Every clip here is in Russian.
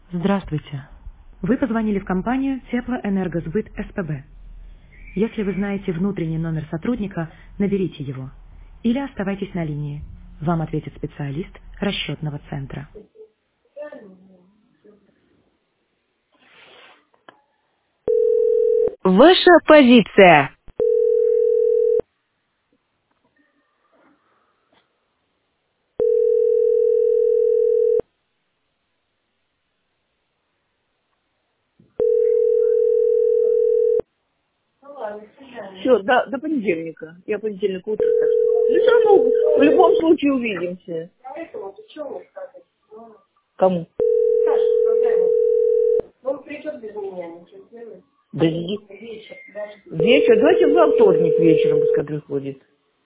Здравствуйте. Вы позвонили в компанию Теплоэнергосбыт СПБ. Если вы знаете внутренний номер сотрудника, наберите его. Или оставайтесь на линии. Вам ответит специалист расчетного центра. Ваша позиция. Все, до понедельника. Я понедельник утро, так что. Ну, все равно, в любом случае увидимся. Кому? Он придет без меня, ничего сделает. Да иди. Вечер, даже. Вечер, давайте во вторник вечером, пускай приходит.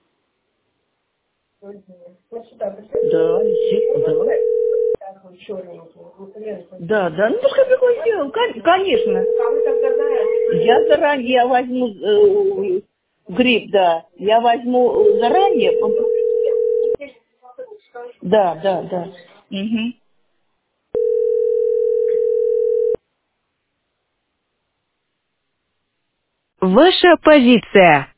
Вот сюда пришли. Да, естественно, да. Такой черненький. Да, да, ну пускай приходит, конечно. А вы тогда заранее. Я заранее возьму гриб, да. Я возьму заранее. Да, да, да. Угу. Ваша позиция.